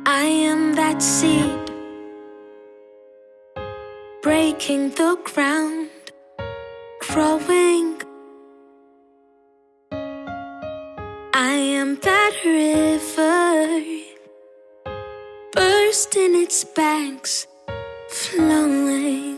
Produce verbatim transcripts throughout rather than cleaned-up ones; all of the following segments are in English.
I am that seed breaking the ground, growing. I am that river bursting its banks, flowing.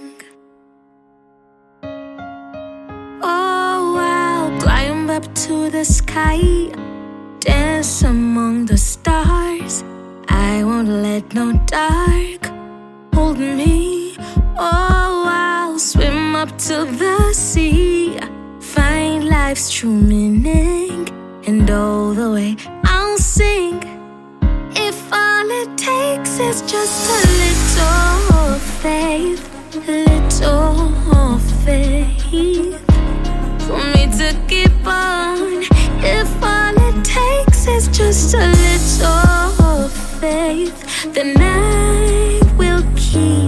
Oh, I'll climb up to the sky, dance among the stars. I won't let no dark hold me. Oh, I'll swim up to the sea, find life's true meaning, and all the way I'll sing. If all it takes is just a little faith, little faith for me to keep on. If all it takes is just a little faith, then I will keep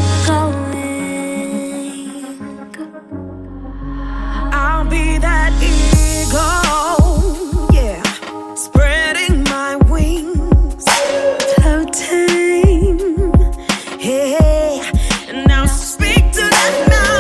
going. I'll be that eagle, yeah, spreading my wings, floating, hey, and I'll speak to that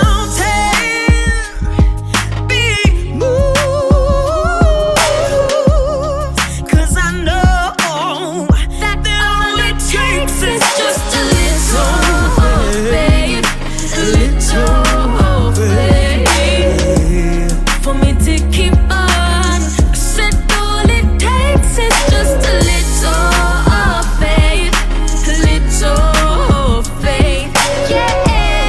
mountain, be moved, 'cause I know that all it takes is just a little faith, a little faith for me to keep on. I said all it takes is just a little faith, a little faith, yeah.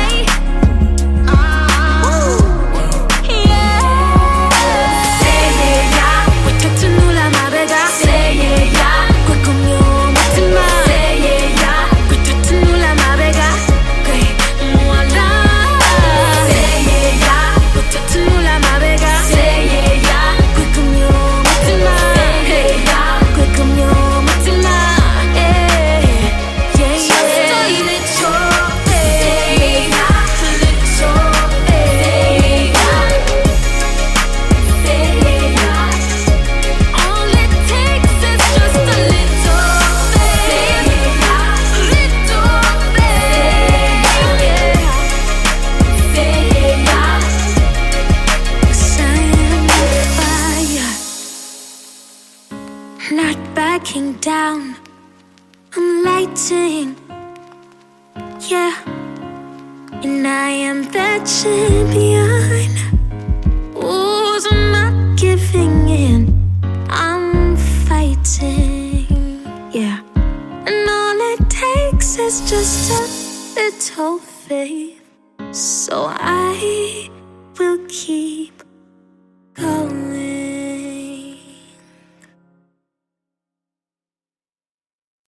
Not backing down, I'm lighting, yeah. And I am that champion who's not giving in, I'm fighting, yeah. And all it takes is just a little faith, so I